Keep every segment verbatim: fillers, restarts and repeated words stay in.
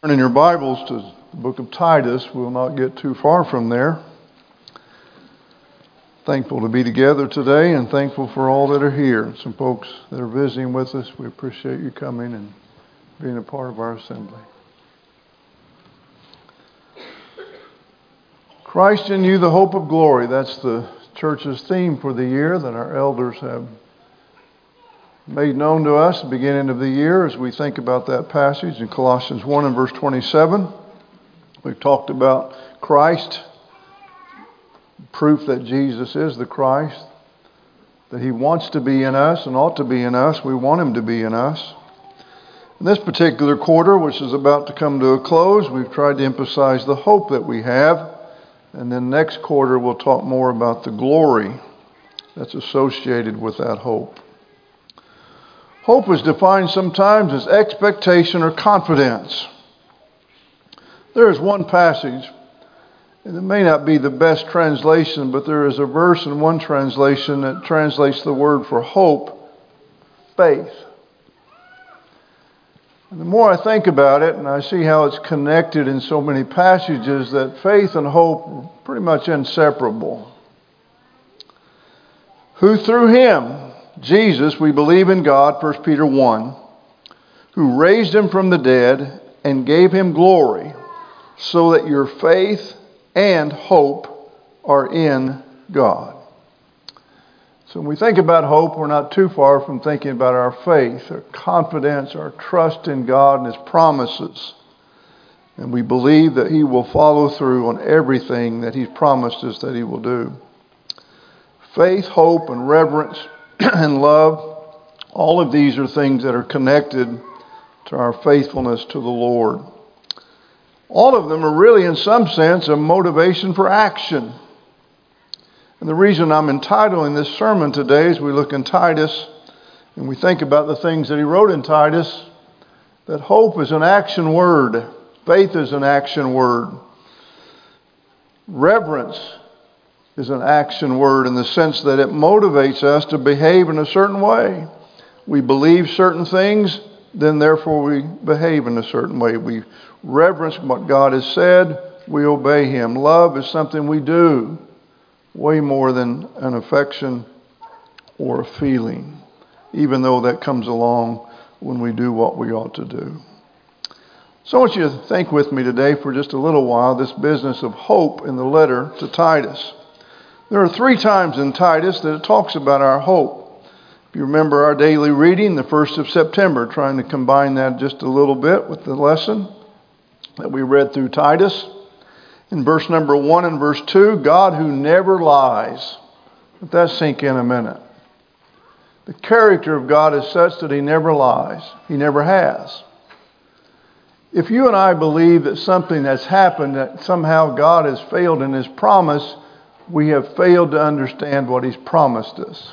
In your Bibles to the book of Titus, we'll not get too far from there. Thankful to be together today and thankful for all that are here. Some folks that are visiting with us, we appreciate you coming and being a part of our assembly. Christ in you, the hope of glory. That's the church's theme for the year that our elders have made known to us at the beginning of the year as we think about that passage in Colossians one and verse twenty-seven. We've talked about Christ, proof that Jesus is the Christ, that He wants to be in us and ought to be in us. We want Him to be in us. In this particular quarter, which is about to come to a close, we've tried to emphasize the hope that we have. And then next quarter, we'll talk more about the glory that's associated with that hope. Hope is defined sometimes as expectation or confidence. There is one passage, and it may not be the best translation, but there is a verse in one translation that translates the word for hope, faith. And the more I think about it, and I see how it's connected in so many passages, that faith and hope are pretty much inseparable. Who through Him, Jesus, we believe in God, First Peter one, who raised Him from the dead and gave Him glory, so that your faith and hope are in God. So when we think about hope, we're not too far from thinking about our faith, our confidence, our trust in God and His promises. And we believe that He will follow through on everything that He's promised us that He will do. Faith, hope, and reverence and love, all of these are things that are connected to our faithfulness to the Lord. All of them are really, in some sense, a motivation for action. And the reason I'm entitling this sermon today is we look in Titus and we think about the things that he wrote in Titus, that hope is an action word. Faith is an action word. Reverence is an action word in the sense that it motivates us to behave in a certain way. We believe certain things, then therefore we behave in a certain way. We reverence what God has said, we obey Him. Love is something we do, way more than an affection or a feeling, even though that comes along when we do what we ought to do. So I want you to think with me today for just a little while this business of hope in the letter to Titus. There are three times in Titus that it talks about our hope. If you remember our daily reading, the first of September, trying to combine that just a little bit with the lesson that we read through Titus. In verse number one and verse two, God who never lies. Let that sink in a minute. The character of God is such that He never lies. He never has. If you and I believe that something has happened, that somehow God has failed in His promise, we have failed to understand what He's promised us.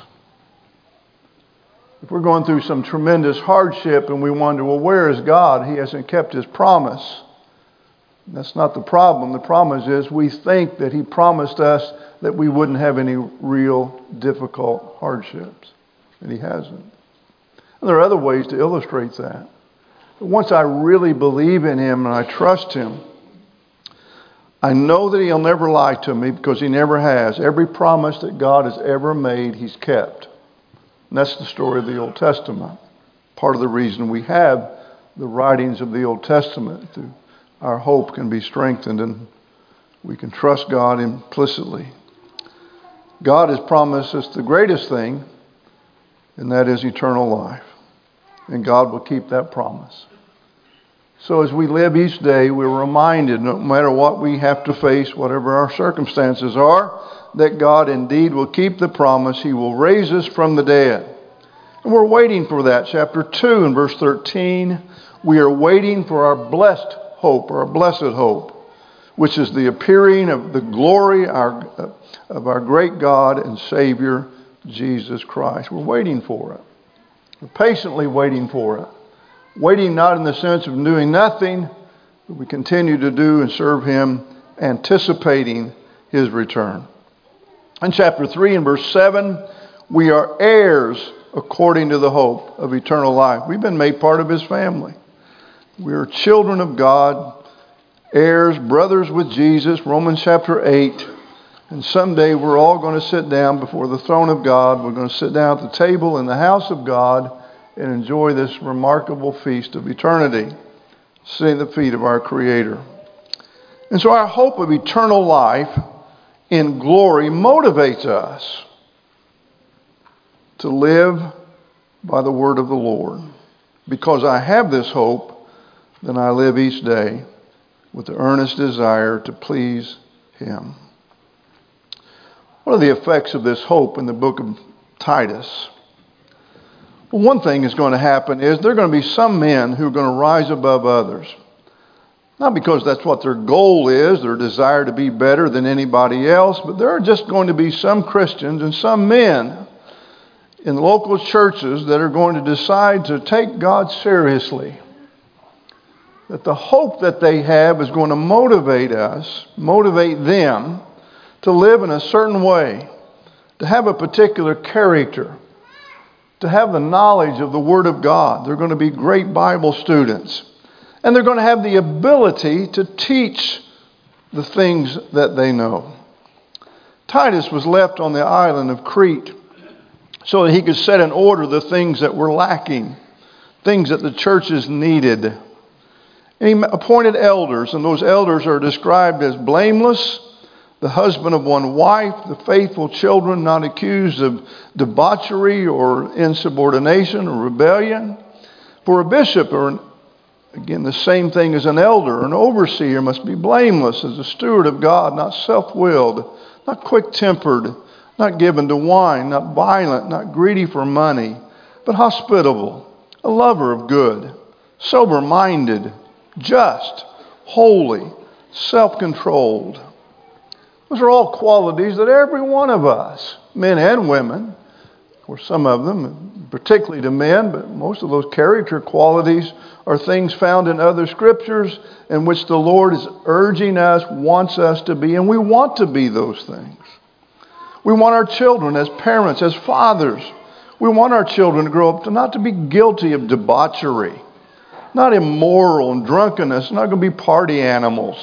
If we're going through some tremendous hardship and we wonder, well, where is God? He hasn't kept His promise. That's not the problem. The problem is we think that He promised us that we wouldn't have any real difficult hardships. And He hasn't. And there are other ways to illustrate that. But once I really believe in Him and I trust Him, I know that He'll never lie to me because He never has. Every promise that God has ever made, He's kept. And that's the story of the Old Testament. Part of the reason we have the writings of the Old Testament. Our hope can be strengthened and we can trust God implicitly. God has promised us the greatest thing, and that is eternal life. And God will keep that promise. So as we live each day, we're reminded, no matter what we have to face, whatever our circumstances are, that God indeed will keep the promise. He will raise us from the dead. And we're waiting for that. Chapter two and verse thirteen, we are waiting for our blessed hope, or our blessed hope, which is the appearing of the glory our, of our great God and Savior, Jesus Christ. We're waiting for it. We're patiently waiting for it. Waiting not in the sense of doing nothing, but we continue to do and serve Him, anticipating His return. In chapter three and verse seven, we are heirs according to the hope of eternal life. We've been made part of His family. We are children of God, heirs, brothers with Jesus, Romans chapter eight. And someday we're all going to sit down before the throne of God. We're going to sit down at the table in the house of God and enjoy this remarkable feast of eternity, sitting at the feet of our Creator. And so our hope of eternal life in glory motivates us to live by the word of the Lord. Because I have this hope, then I live each day with the earnest desire to please Him. What are the effects of this hope in the book of Titus? Well, one thing is going to happen is there are going to be some men who are going to rise above others. Not because that's what their goal is, their desire to be better than anybody else, but there are just going to be some Christians and some men in local churches that are going to decide to take God seriously. That the hope that they have is going to motivate us, motivate them to live in a certain way, to have a particular character, to have the knowledge of the Word of God. They're going to be great Bible students. And they're going to have the ability to teach the things that they know. Titus was left on the island of Crete so that he could set in order the things that were lacking, things that the churches needed. And he appointed elders, and those elders are described as blameless, the husband of one wife, the faithful children not accused of debauchery or insubordination or rebellion. For a bishop, or an, again the same thing as an elder, an overseer must be blameless as a steward of God, not self-willed, not quick-tempered, not given to wine, not violent, not greedy for money, but hospitable, a lover of good, sober-minded, just, holy, self-controlled. Those are all qualities that every one of us, men and women, or some of them, particularly to men, but most of those character qualities are things found in other scriptures in which the Lord is urging us, wants us to be, and we want to be those things. We want our children as parents, as fathers, we want our children to grow up to not to be guilty of debauchery, not immoral and drunkenness, not going to be party animals.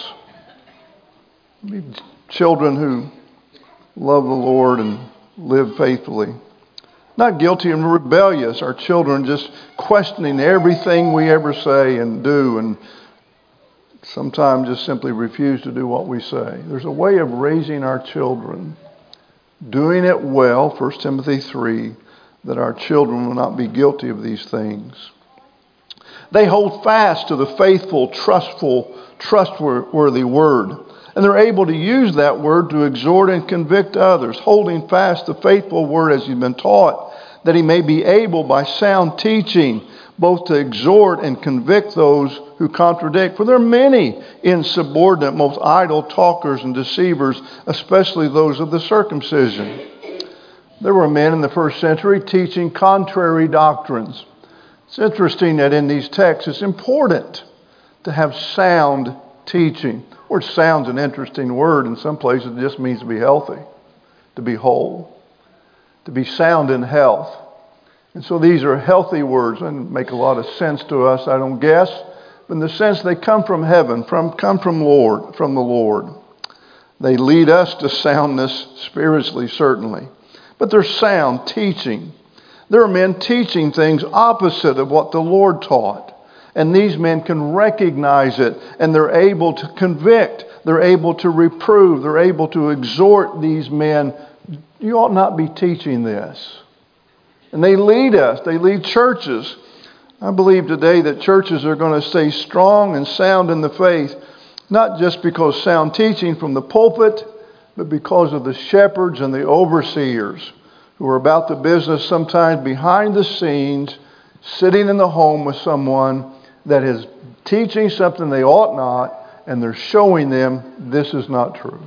Be children who love the Lord and live faithfully. Not guilty and rebellious. Our children just questioning everything we ever say and do, and sometimes just simply refuse to do what we say. There's a way of raising our children, doing it well, First Timothy three, that our children will not be guilty of these things. They hold fast to the faithful, trustful, trustworthy word. And they're able to use that word to exhort and convict others, holding fast the faithful word as he's been taught, that he may be able by sound teaching both to exhort and convict those who contradict. For there are many insubordinate, most idle talkers and deceivers, especially those of the circumcision. There were men in the first century teaching contrary doctrines. It's interesting that in these texts it's important to have sound teaching. The word sound's an interesting word. In some places it just means to be healthy, to be whole, to be sound in health. And so these are healthy words and make a lot of sense to us, I don't guess. But in the sense they come from heaven, from come from Lord, from the Lord. They lead us to soundness spiritually, certainly. But they're sound teaching. There are men teaching things opposite of what the Lord taught. And these men can recognize it, and they're able to convict. They're able to reprove. They're able to exhort these men. You ought not be teaching this. And they lead us. They lead churches. I believe today that churches are going to stay strong and sound in the faith, not just because sound teaching from the pulpit, but because of the shepherds and the overseers who are about the business sometimes behind the scenes, sitting in the home with someone that is teaching something they ought not, and they're showing them this is not true,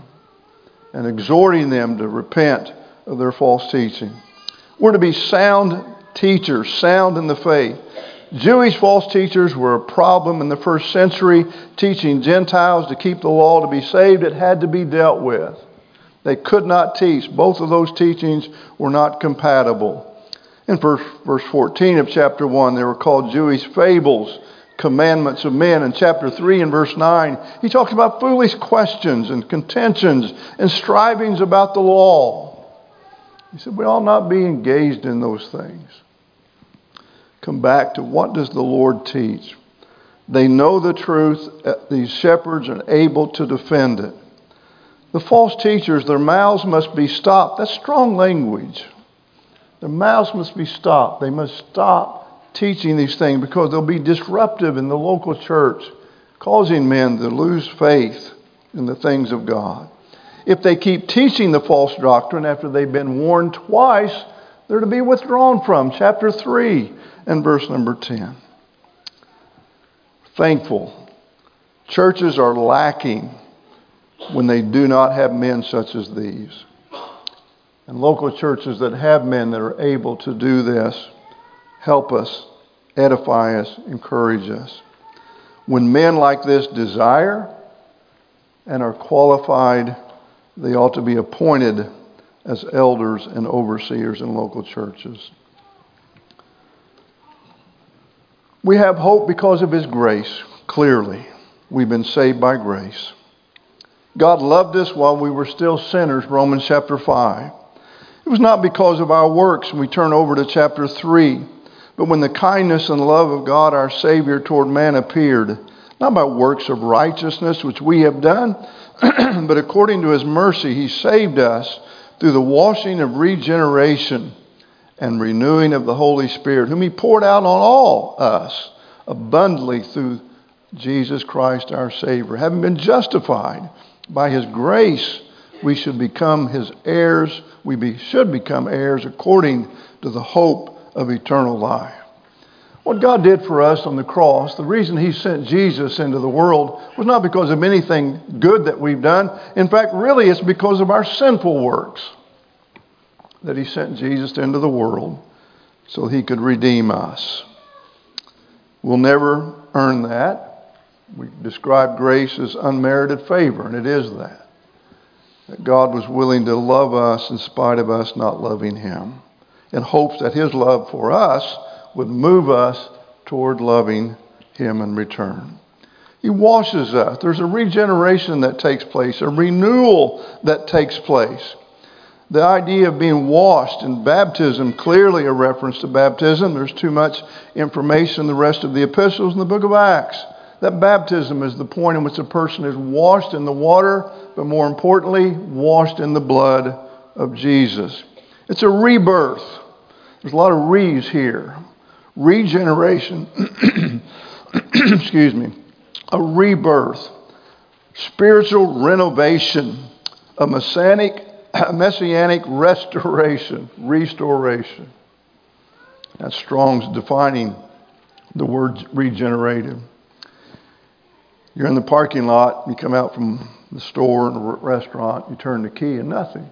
and exhorting them to repent of their false teaching. We're to be sound teachers, sound in the faith. Jewish false teachers were a problem in the first century, teaching Gentiles to keep the law to be saved. It had to be dealt with. They could not teach. Both of those teachings were not compatible. In verse, verse fourteen of chapter one, they were called Jewish fables, commandments of men. In chapter three and verse nine, he talks about foolish questions and contentions and strivings about the law. He said we ought not be engaged in those things. Come back to what does the Lord teach? They know the truth. These shepherds are able to defend it. The false teachers, their mouths must be stopped. That's strong language. Their mouths must be stopped. They must stop teaching these things because they'll be disruptive in the local church, causing men to lose faith in the things of God. If they keep teaching the false doctrine after they've been warned twice, they're to be withdrawn from. Chapter three and verse number ten. Thankful. Churches are lacking when they do not have men such as these. And local churches that have men that are able to do this help us, edify us, encourage us. When men like this desire and are qualified, they ought to be appointed as elders and overseers in local churches. We have hope because of His grace, clearly. We've been saved by grace. God loved us while we were still sinners, Romans chapter five. It was not because of our works, when we turn over to chapter three, but when the kindness and love of God our Savior toward man appeared, not by works of righteousness which we have done, but according to His mercy He saved us through the washing of regeneration and renewing of the Holy Spirit, whom He poured out on all us abundantly through Jesus Christ our Savior. Having been justified by His grace, we should become His heirs. We be, should become heirs according to the hope of eternal life. What God did for us on the cross, the reason He sent Jesus into the world was not because of anything good that we've done. In fact, really it's because of our sinful works that He sent Jesus into the world so He could redeem us. We'll never earn that. We describe grace as unmerited favor, and it is that. That God was willing to love us in spite of us not loving Him, in hopes that His love for us would move us toward loving Him in return. He washes us. There's a regeneration that takes place, a renewal that takes place. The idea of being washed in baptism, clearly a reference to baptism. There's too much information in the rest of the epistles in the book of Acts. That baptism is the point in which a person is washed in the water, but more importantly, washed in the blood of Jesus. It's a rebirth. There's a lot of re's here. Regeneration. Excuse me. A rebirth. Spiritual renovation. A messianic, a messianic restoration. Restoration. That's Strong's defining the word regenerated. You're in the parking lot, you come out from the store and the restaurant, you turn the key and nothing.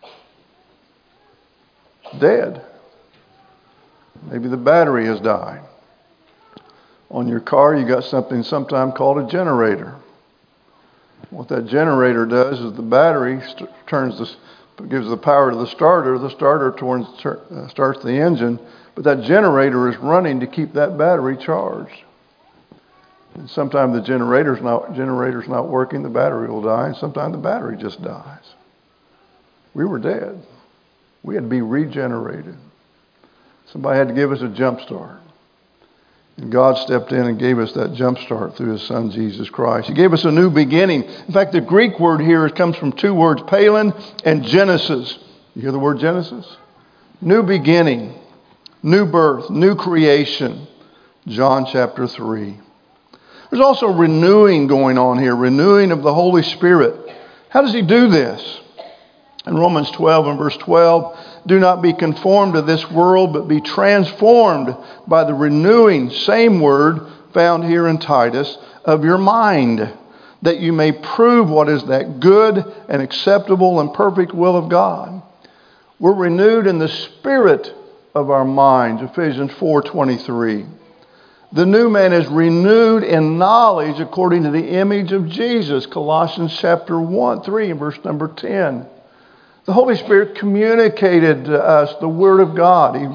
Dead. Maybe the battery has died. On your car, you got something sometimes called a generator. What that generator does is the battery st- turns the, gives the power to the starter. The starter turns, uh, starts the engine, but that generator is running to keep that battery charged. And sometimes the generator's not generator's not working, the battery will die, and sometimes the battery just dies. We were dead. We had to be regenerated. Somebody had to give us a jump start. And God stepped in and gave us that jump start through His Son, Jesus Christ. He gave us a new beginning. In fact, the Greek word here comes from two words, Palin and Genesis. You hear the word Genesis? New beginning, new birth, new creation. John chapter three. There's also renewing going on here, renewing of the Holy Spirit. How does He do this? In Romans twelve and verse twelve, do not be conformed to this world, but be transformed by the renewing, same word found here in Titus, of your mind, that you may prove what is that good and acceptable and perfect will of God. We're renewed in the spirit of our minds, Ephesians four twenty-three. The new man is renewed in knowledge according to the image of Jesus, Colossians chapter one, three and verse number ten. The Holy Spirit communicated to us the Word of God. He,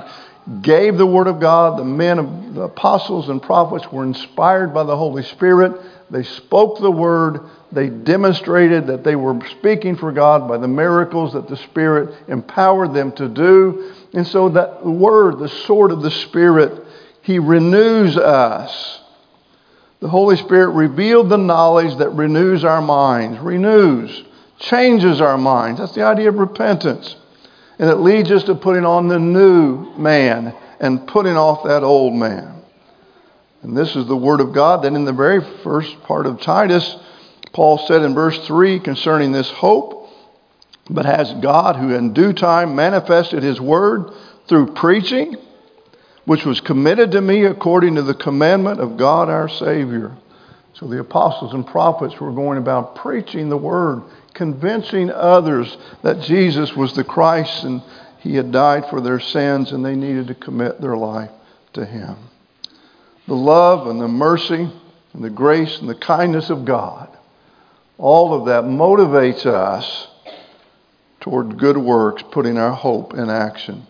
gave the Word of God. The men of the apostles and prophets were inspired by the Holy Spirit. They spoke the Word. They demonstrated that they were speaking for God by the miracles that the Spirit empowered them to do. And so that Word, the sword of the Spirit, He renews us. The Holy Spirit revealed the knowledge that renews our minds. Renews. Changes our minds. That's the idea of repentance. And it leads us to putting on the new man and putting off that old man. And this is the Word of God. Then in the very first part of Titus, Paul said in verse three concerning this hope, but has God, who in due time manifested His Word through preaching, which was committed to me according to the commandment of God our Savior. So the apostles and prophets were going about preaching the Word, convincing others that Jesus was the Christ and He had died for their sins and they needed to commit their life to Him. The love and the mercy and the grace and the kindness of God, all of that motivates us toward good works, putting our hope in action.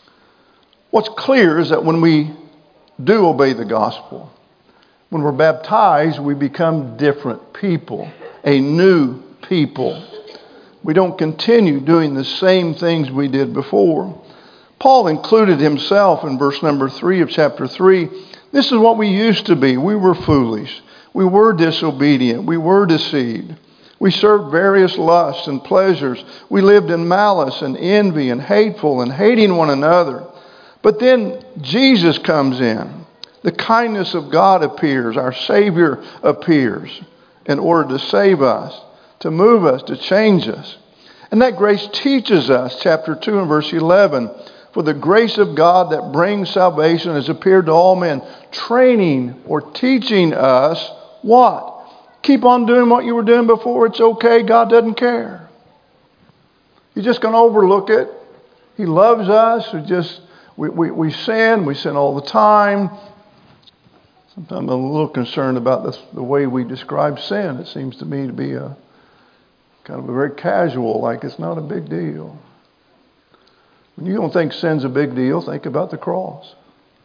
What's clear is that when we do obey the gospel, when we're baptized, we become different people, a new people. We don't continue doing the same things we did before. Paul included himself in verse number three of chapter three. This is what we used to be. We were foolish. We were disobedient. We were deceived. We served various lusts and pleasures. We lived in malice and envy and hateful and hating one another. But then Jesus comes in. The kindness of God appears. Our Savior appears in order to save us, to move us, to change us. And that grace teaches us, chapter two and verse eleven, for the grace of God that brings salvation has appeared to all men, training or teaching us what? Keep on doing what you were doing before. It's okay. God doesn't care. You're just going to overlook it. He loves us. We just we, we, we sin. We sin all the time. Sometimes I'm a little concerned about this, the way we describe sin. It seems to me to be a kind of a very casual, like it's not a big deal. When you don't think sin's a big deal, think about the cross.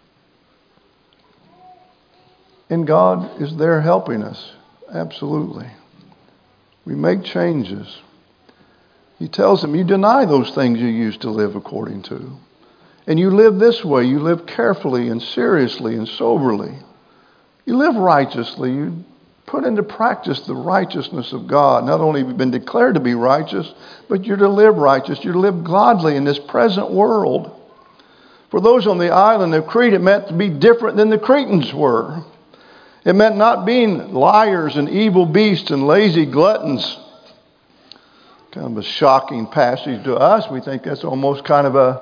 And God is there helping us. Absolutely. We make changes. He tells them, you deny those things you used to live according to. And you live this way. You live carefully and seriously and soberly. You live righteously. You put into practice the righteousness of God. Not only have you been declared to be righteous, but you're to live righteous. You're to live godly in this present world. For those on the island of Crete, it meant to be different than the Cretans were. It meant not being liars and evil beasts and lazy gluttons. Kind of a shocking passage to us. We think that's almost kind of a,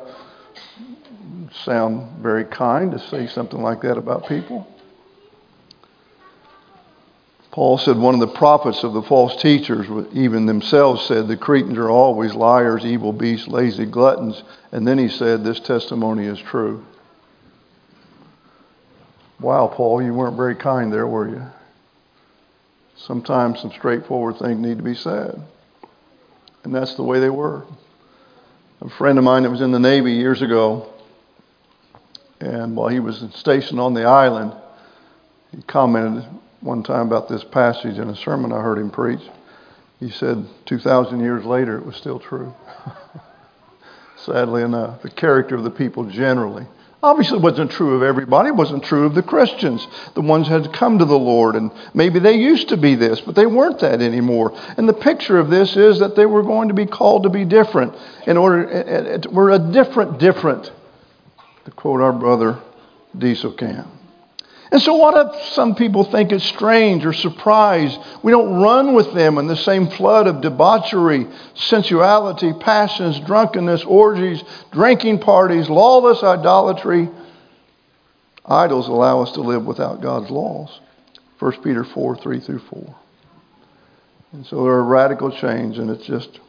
sound very kind to say something like that about people. Paul said one of the prophets of the false teachers, even themselves said, the Cretans are always liars, evil beasts, lazy gluttons. And then he said, this testimony is true. Wow, Paul, you weren't very kind there, were you? Sometimes some straightforward things need to be said. And that's the way they were. A friend of mine that was in the Navy years ago, and while he was stationed on the island, he commented one time about this passage in a sermon I heard him preach. He said, two thousand years later, it was still true. Sadly enough, the character of the people generally. Obviously, it wasn't true of everybody. It wasn't true of the Christians, the ones who had come to the Lord. And maybe they used to be this, but they weren't that anymore. And the picture of this is that they were going to be called to be different. In order, we're a different, different, to quote our brother Diesel Camp. And so what if some people think it's strange or surprised? We don't run with them in the same flood of debauchery, sensuality, passions, drunkenness, orgies, drinking parties, lawless idolatry. Idols allow us to live without God's laws. First Peter four, three through four. And so there are radical change, and it's just,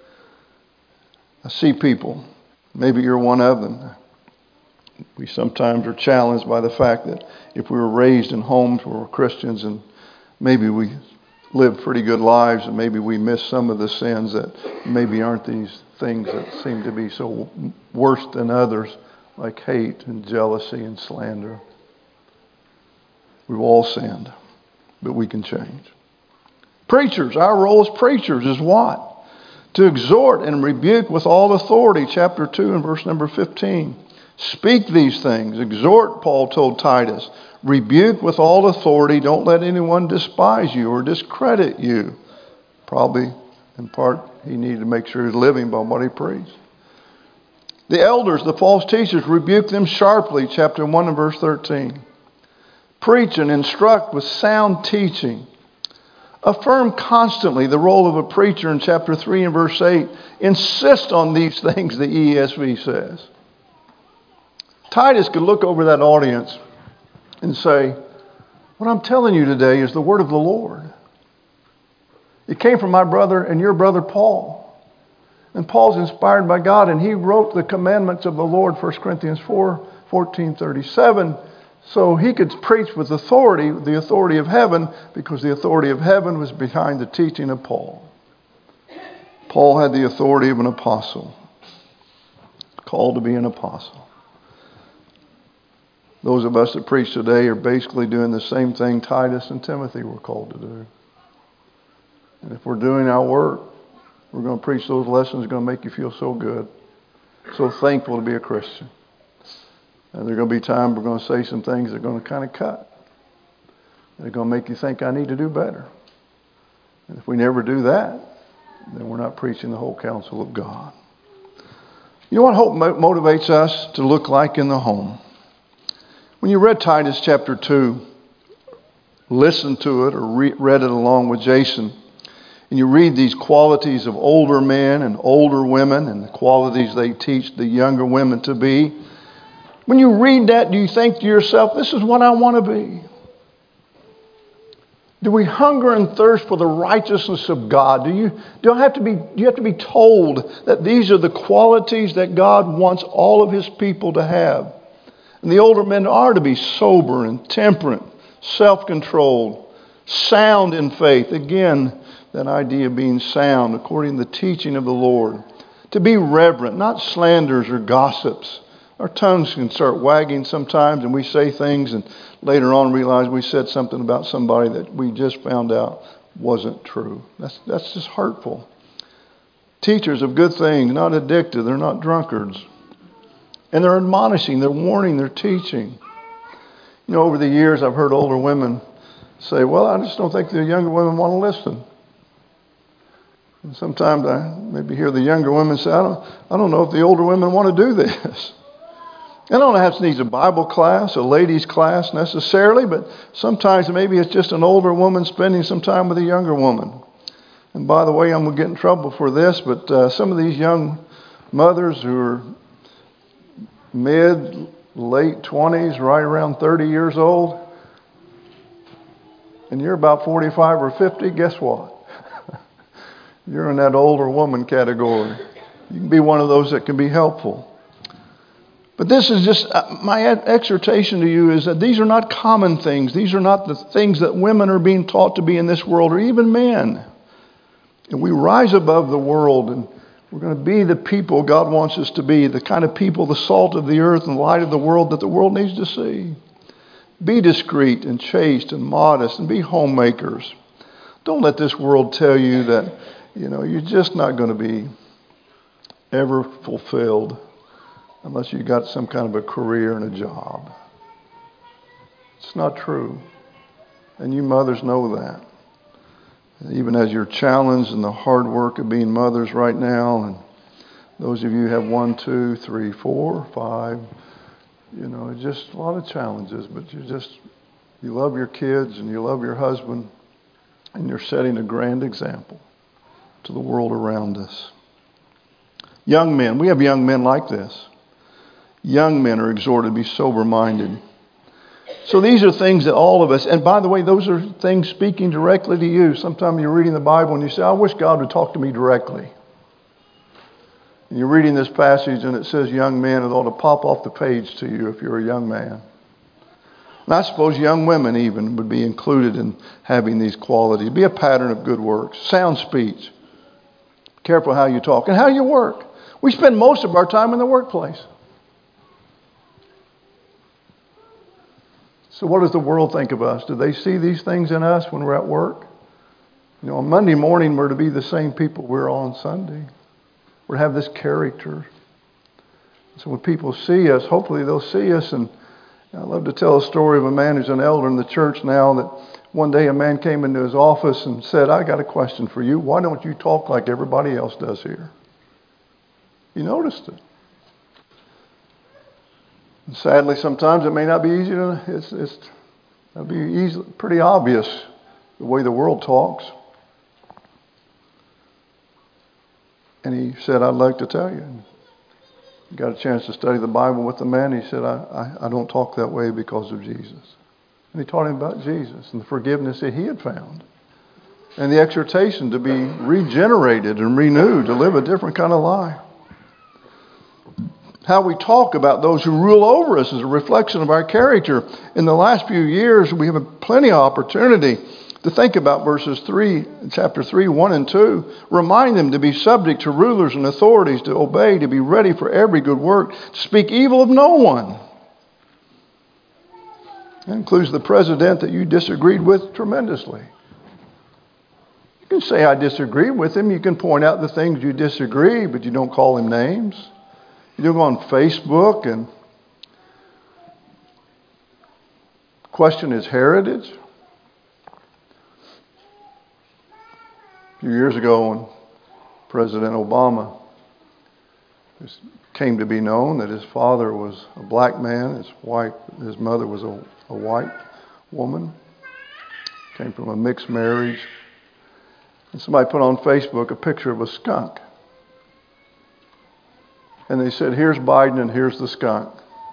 I see people, maybe you're one of them. We sometimes are challenged by the fact that if we were raised in homes where we're Christians and maybe we live pretty good lives and maybe we miss some of the sins that maybe aren't these things that seem to be so worse than others, like hate and jealousy and slander. We've all sinned, but we can change. Preachers, our role as preachers is what? To exhort and rebuke with all authority. Chapter two and verse number fifteen. Speak these things. Exhort, Paul told Titus. Rebuke with all authority. Don't let anyone despise you or discredit you. Probably, in part, he needed to make sure he's living by what he preached. The elders, the false teachers, rebuke them sharply. Chapter one and verse thirteen. Preach and instruct with sound teaching. Affirm constantly the role of a preacher in chapter three and verse eight. Insist on these things, the E S V says. Titus could look over that audience and say, what I'm telling you today is the word of the Lord. It came from my brother and your brother Paul. And Paul's inspired by God, and he wrote the commandments of the Lord, First Corinthians four, fourteen, thirty-seven. So he could preach with authority, the authority of heaven, because the authority of heaven was behind the teaching of Paul. Paul had the authority of an apostle, called to be an apostle. Those of us that preach today are basically doing the same thing Titus and Timothy were called to do. And if we're doing our work, we're going to preach those lessons that are going to make you feel so good, so thankful to be a Christian. And there are going to be times we're going to say some things that are going to kind of cut. They're going to make you think, I need to do better. And if we never do that, then we're not preaching the whole counsel of God. You know what hope motivates us to look like in the home? When you read Titus chapter two, listened to it or re- read it along with Jason, and you read these qualities of older men and older women and the qualities they teach the younger women to be, when you read that, do you think to yourself, this is what I want to be? Do we hunger and thirst for the righteousness of God? Do you, do I have to be, do you have to be told that these are the qualities that God wants all of His people to have? And the older men are to be sober and temperate, self-controlled, sound in faith. Again, that idea of being sound according to the teaching of the Lord. To be reverent, not slanders or gossips. Our tongues can start wagging sometimes and we say things and later on realize we said something about somebody that we just found out wasn't true. That's, that's just hurtful. Teachers of good things, not addicted, they're not drunkards. And they're admonishing, they're warning, they're teaching. You know, over the years I've heard older women say, well, I just don't think the younger women want to listen. And sometimes I maybe hear the younger women say, I don't, I don't know if the older women want to do this. I don't have to need a Bible class, a ladies' class necessarily, but sometimes maybe it's just an older woman spending some time with a younger woman. And by the way, I'm going to get in trouble for this, but uh, some of these young mothers who are mid, late twenties, right around thirty years old, and you're about forty-five or fifty, guess what? You're in that older woman category. You can be one of those that can be helpful. But this is just, uh, my exhortation to you is that these are not common things. These are not the things that women are being taught to be in this world, or even men. And we rise above the world, and we're going to be the people God wants us to be, the kind of people, the salt of the earth and light of the world that the world needs to see. Be discreet and chaste and modest, and be homemakers. Don't let this world tell you that, you know, you're just not going to be ever fulfilled unless you got some kind of a career and a job. It's not true. And you mothers know that. Even as you're challenged in the hard work of being mothers right now, and those of you who have one, two, three, four, five, you know, it's just a lot of challenges, but you just, you love your kids and you love your husband, and you're setting a grand example to the world around us. Young men, we have young men like this. Young men are exhorted to be sober-minded. So these are things that all of us, and by the way, those are things speaking directly to you. Sometimes you're reading the Bible and you say, I wish God would talk to me directly. And you're reading this passage and it says young men, it ought to pop off the page to you if you're a young man. And I suppose young women even would be included in having these qualities. Be a pattern of good works, sound speech. Careful how you talk and how you work. We spend most of our time in the workplace. So what does the world think of us? Do they see these things in us when we're at work? You know, on Monday morning, we're to be the same people we're on Sunday. We're to have this character. So when people see us, hopefully they'll see us. And I love to tell a story of a man who's an elder in the church now, that one day a man came into his office and said, I got a question for you. Why don't you talk like everybody else does here? He noticed it. And sadly, sometimes it may not be easy to, it's, it's it'll be easy, pretty obvious the way the world talks. And he said, I'd like to tell you. He got a chance to study the Bible with the man. He said, I, I, I don't talk that way because of Jesus. And he taught him about Jesus and the forgiveness that he had found. And the exhortation to be regenerated and renewed, to live a different kind of life. How we talk about those who rule over us is a reflection of our character. In the last few years, we have plenty of opportunity to think about verses three, chapter three, one and two. Remind them to be subject to rulers and authorities, to obey, to be ready for every good work, to speak evil of no one. That includes the president that you disagreed with tremendously. You can say, I disagree with him. You can point out the things you disagree, but you don't call him names. You don't go on Facebook and question his heritage. A few years ago, when President Obama came to be known that his father was a black man, his wife, his mother was a, a white woman, came from a mixed marriage, and somebody put on Facebook a picture of a skunk. And they said, here's Biden and here's the skunk.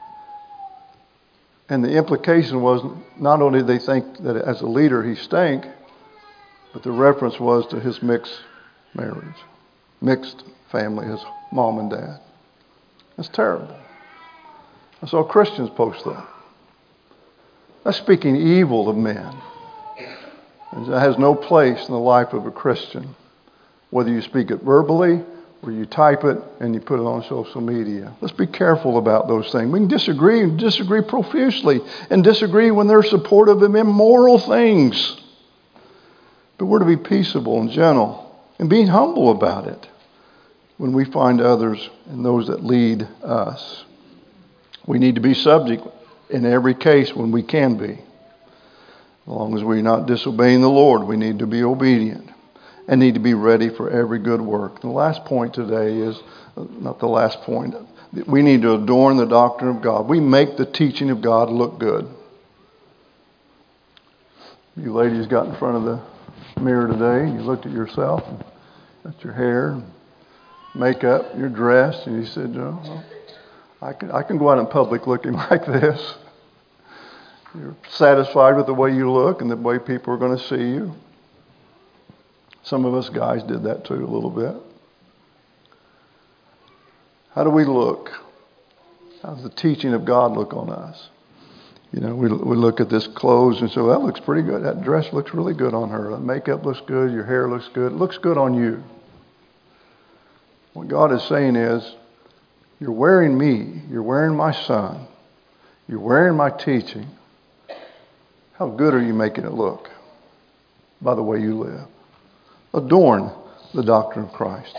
And the implication was not only did they think that as a leader he stank, but the reference was to his mixed marriage, mixed family, his mom and dad. That's terrible. I saw Christians post that. That's speaking evil of men. And that has no place in the life of a Christian, whether you speak it verbally or you type it and you put it on social media. Let's be careful about those things. We can disagree and disagree profusely and disagree when they're supportive of immoral things. But we're to be peaceable and gentle and be humble about it when we find others and those that lead us. We need to be subject in every case when we can be. As long as we're not disobeying the Lord, we need to be obedient and need to be ready for every good work. The last point today is, not the last point, we need to adorn the doctrine of God. We make the teaching of God look good. You ladies got in front of the mirror today and you looked at yourself and got your hair, makeup, your dress, and you said, oh, I can, I can go out in public looking like this. You're satisfied with the way you look and the way people are going to see you. Some of us guys did that too a little bit. How do we look? How does the teaching of God look on us? You know, we we look at this clothes and say, well, that looks pretty good. That dress looks really good on her. That makeup looks good. Your hair looks good. It looks good on you. What God is saying is, you're wearing me. You're wearing my son. You're wearing my teaching. How good are you making it look by the way you live? Adorn the doctrine of Christ.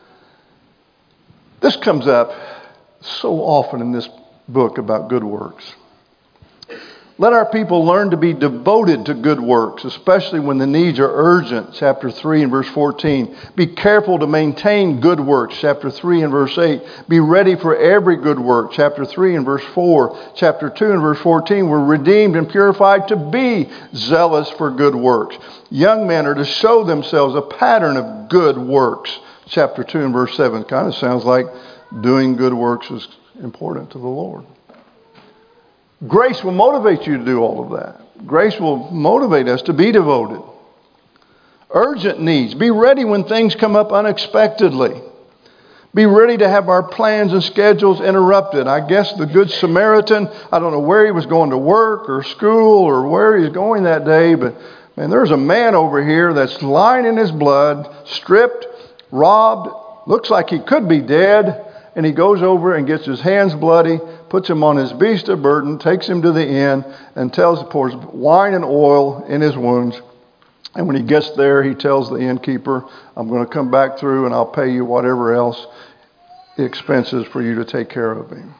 This comes up so often in this book about good works. Let our people learn to be devoted to good works, especially when the needs are urgent, chapter three and verse fourteen. Be careful to maintain good works, chapter three and verse eight. Be ready for every good work, chapter three and verse four. Chapter two and verse fourteen, we're redeemed and purified to be zealous for good works. Young men are to show themselves a pattern of good works, chapter two and verse seven. Kind of sounds like doing good works is important to the Lord. Grace will motivate you to do all of that. Grace will motivate us to be devoted. Urgent needs. Be ready when things come up unexpectedly. Be ready to have our plans and schedules interrupted. I guess the Good Samaritan, I don't know where he was going to work or school or where he's going that day, but man, there's a man over here that's lying in his blood, stripped, robbed, looks like he could be dead, and he goes over and gets his hands bloody, puts him on his beast of burden, takes him to the inn, and tells, pours wine and oil in his wounds. And when he gets there, he tells the innkeeper, I'm going to come back through and I'll pay you whatever else the expenses for you to take care of him.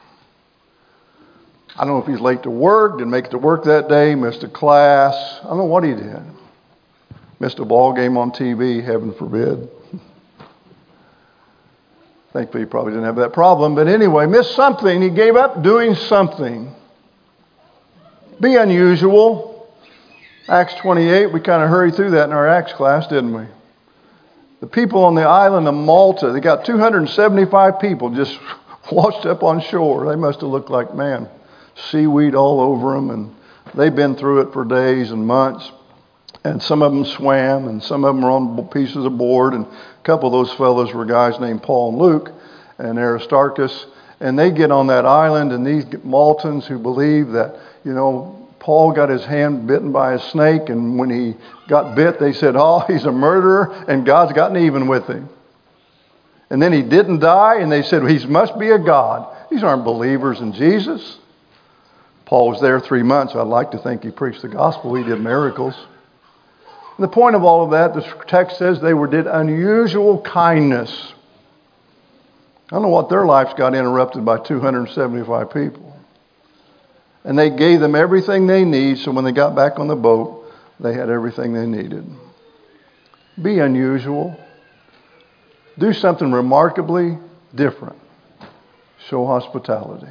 I don't know if he's late to work, didn't make it to work that day, missed a class. I don't know what he did. Missed a ball game on T V, heaven forbid. Thankfully, he probably didn't have that problem. But anyway, missed something. He gave up doing something. Be unusual. Acts twenty-eight, we kind of hurried through that in our Acts class, didn't we? The people on the island of Malta, they got two hundred seventy-five people just washed up on shore. They must have looked like, man, seaweed all over them. And they've been through it for days and months. And some of them swam, and some of them were on pieces of board. And a couple of those fellows were guys named Paul and Luke and Aristarchus. And they get on that island, and these Maltans who believe that, you know, Paul got his hand bitten by a snake, and when he got bit, they said, oh, he's a murderer, and God's gotten even with him. And then he didn't die, and they said, well, he must be a god. These aren't believers in Jesus. Paul was there three months. I'd like to think he preached the gospel. He did miracles. And the point of all of that, the text says they were did unusual kindness. I don't know what their lives got interrupted by two hundred seventy-five people. And they gave them everything they need, so when they got back on the boat, they had everything they needed. Be unusual. Do something remarkably different. Show hospitality.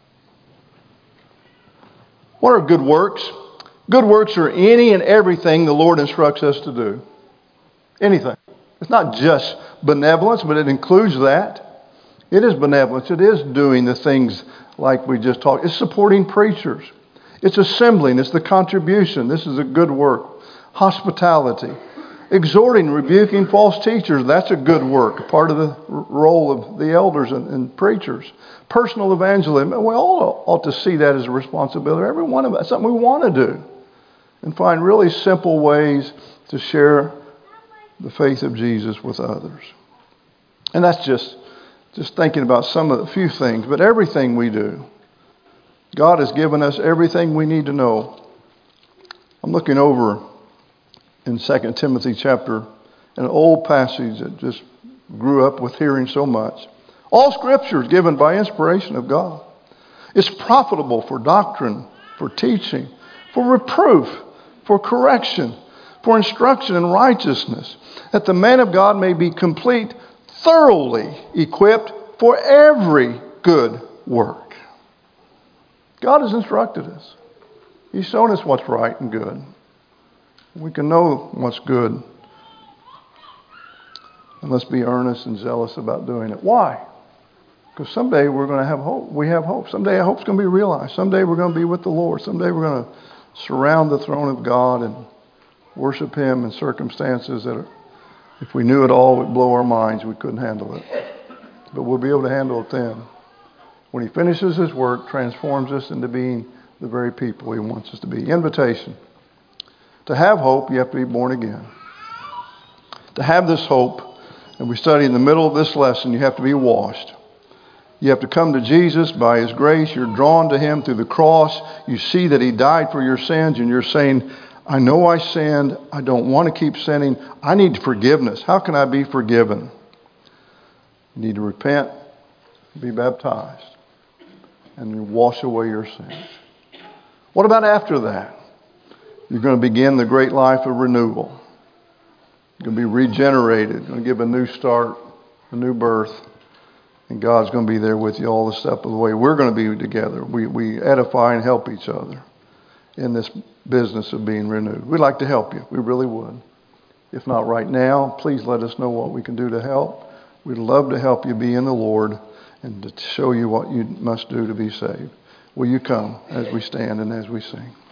What are good works? Good works are any and everything the Lord instructs us to do. Anything. It's not just benevolence, but it includes that. It is benevolence. It is doing the things like we just talked. It's supporting preachers. It's assembling. It's the contribution. This is a good work. Hospitality. Exhorting, rebuking false teachers. That's a good work. Part of the role of the elders and, and preachers. Personal evangelism. We all ought to see that as a responsibility. Every one of us. Something we want to do. And find really simple ways to share the faith of Jesus with others. And that's just, just thinking about some of the few things, but everything we do. God has given us everything we need to know. I'm looking over in Second Timothy chapter, an old passage that just grew up with hearing so much. All Scripture is given by inspiration of God. It's profitable for doctrine, for teaching, for reproof, for correction, for instruction in righteousness, that the man of God may be complete, thoroughly equipped for every good work. God has instructed us. He's shown us what's right and good. We can know what's good. And let's be earnest and zealous about doing it. Why? Because someday we're going to have hope. We have hope. Someday our hope's going to be realized. Someday we're going to be with the Lord. Someday we're going to surround the throne of God and worship Him in circumstances that, are, if we knew it all, would blow our minds. We couldn't handle it. But we'll be able to handle it then. When He finishes His work, transforms us into being the very people He wants us to be. Invitation. To have hope, you have to be born again. To have this hope, and we study in the middle of this lesson, you have to be washed. You have to come to Jesus by His grace. You're drawn to Him through the cross. You see that He died for your sins, and you're saying, I know I sinned. I don't want to keep sinning. I need forgiveness. How can I be forgiven? You need to repent, be baptized, and wash away your sins. What about after that? You're going to begin the great life of renewal. You're going to be regenerated. You're going to give a new start, a new birth. And God's going to be there with you all the step of the way. We're going to be together. We, we edify and help each other in this business of being renewed. We'd like to help you. We really would. If not right now, please let us know what we can do to help. We'd love to help you be in the Lord and to show you what you must do to be saved. Will you come as we stand and as we sing?